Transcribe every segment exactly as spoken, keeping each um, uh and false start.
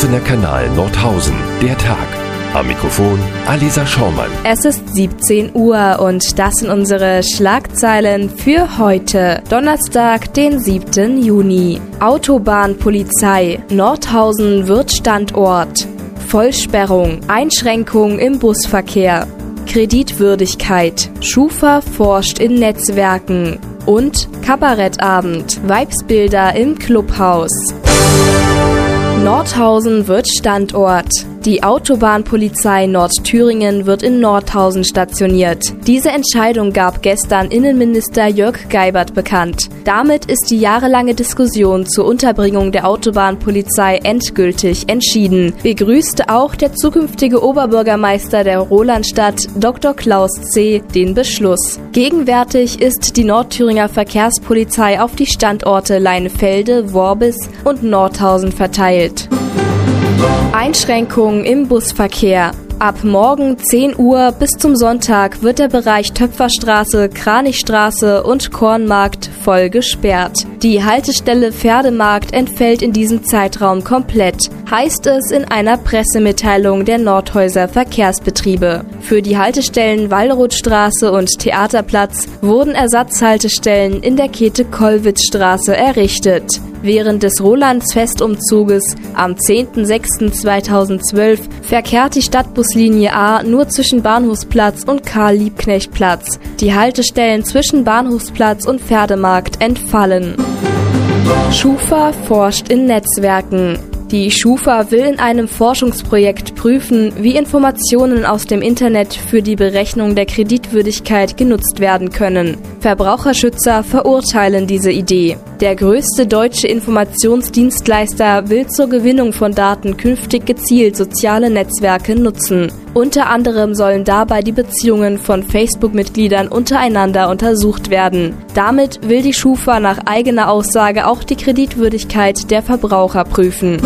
geschlossener Kanal Nordhausen. Der Tag. Am Mikrofon Alisa Schaumann. Es ist siebzehn Uhr und das sind unsere Schlagzeilen für heute, Donnerstag, den siebten Juni. Autobahnpolizei. Nordhausen wird Standort. Vollsperrung. Einschränkung im Busverkehr. Kreditwürdigkeit. Schufa forscht in Netzwerken. Und Kabarettabend. Vibesbilder im Clubhaus. Nordhausen wird Standort. Die Autobahnpolizei Nordthüringen wird in Nordhausen stationiert. Diese Entscheidung gab gestern Innenminister Jörg Geibert bekannt. Damit ist die jahrelange Diskussion zur Unterbringung der Autobahnpolizei endgültig entschieden, begrüßte auch der zukünftige Oberbürgermeister der Rolandstadt, Doktor Klaus C., den Beschluss. Gegenwärtig ist die Nordthüringer Verkehrspolizei auf die Standorte Leinefelde, Worbis und Nordhausen verteilt. Einschränkungen im Busverkehr. Ab morgen zehn Uhr bis zum Sonntag wird der Bereich Töpferstraße, Kranichstraße und Kornmarkt voll gesperrt. Die Haltestelle Pferdemarkt entfällt in diesem Zeitraum komplett, heißt es in einer Pressemitteilung der Nordhäuser Verkehrsbetriebe. Für die Haltestellen Wallrothstraße und Theaterplatz wurden Ersatzhaltestellen in der Kette Kollwitzstraße errichtet. Während des Rolands-Festumzuges am zehnten sechsten zweitausendzwölf verkehrt die Stadtbuslinie A nur zwischen Bahnhofsplatz und Karl-Liebknecht-Platz. Die Haltestellen zwischen Bahnhofsplatz und Pferdemarkt entfallen. Schufa forscht in Netzwerken. Die Schufa will in einem Forschungsprojekt prüfen, wie Informationen aus dem Internet für die Berechnung der Kreditwürdigkeit genutzt werden können. Verbraucherschützer verurteilen diese Idee. Der größte deutsche Informationsdienstleister will zur Gewinnung von Daten künftig gezielt soziale Netzwerke nutzen. Unter anderem sollen dabei die Beziehungen von Facebook-Mitgliedern untereinander untersucht werden. Damit will die Schufa nach eigener Aussage auch die Kreditwürdigkeit der Verbraucher prüfen.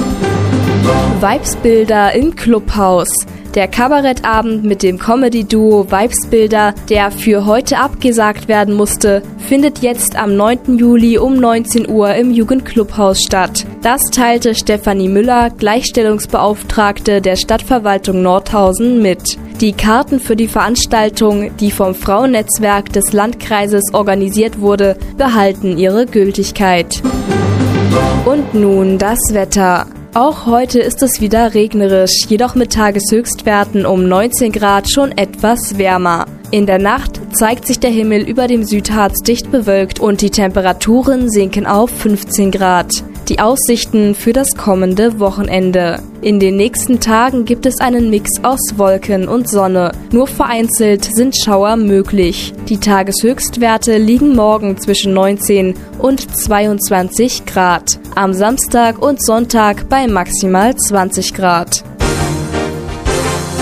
Vibesbilder im Clubhaus. Der Kabarettabend mit dem Comedy-Duo Vibesbilder, der für heute abgesagt werden musste, findet jetzt am neunten Juli um neunzehn Uhr im Jugendclubhaus statt. Das teilte Stefanie Müller, Gleichstellungsbeauftragte der Stadtverwaltung Nordhausen, mit. Die Karten für die Veranstaltung, die vom Frauennetzwerk des Landkreises organisiert wurde, behalten ihre Gültigkeit. Und nun das Wetter. Auch heute ist es wieder regnerisch, jedoch mit Tageshöchstwerten um neunzehn Grad schon etwas wärmer. In der Nacht zeigt sich der Himmel über dem Südharz dicht bewölkt und die Temperaturen sinken auf fünfzehn Grad. Die Aussichten für das kommende Wochenende. In den nächsten Tagen gibt es einen Mix aus Wolken und Sonne. Nur vereinzelt sind Schauer möglich. Die Tageshöchstwerte liegen morgen zwischen neunzehn und zweiundzwanzig Grad. Am Samstag und Sonntag bei maximal zwanzig Grad.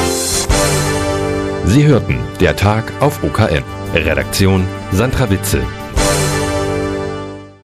Sie hörten der Tag auf O K M. Redaktion Sandra Witzel.